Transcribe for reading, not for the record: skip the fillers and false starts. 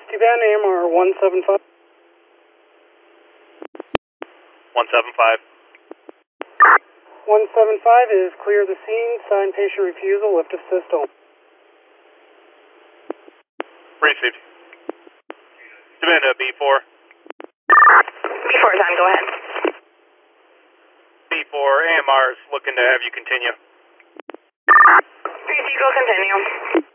T-Band AMR 175. 175. 175 is clear the scene, sign patient refusal, lift of system. Received. T-Band B4. B4 time, go ahead. B4, AMR is looking to have you continue. Go continue.